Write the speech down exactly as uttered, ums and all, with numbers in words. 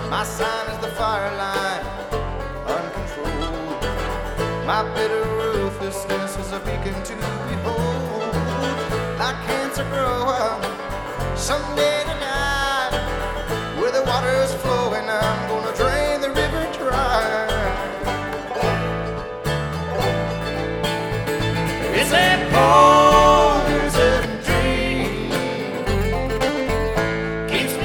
My sign is the fire line, uncontrolled. My bitter ruthlessness is a beacon to behold. Like cancer growing, someday to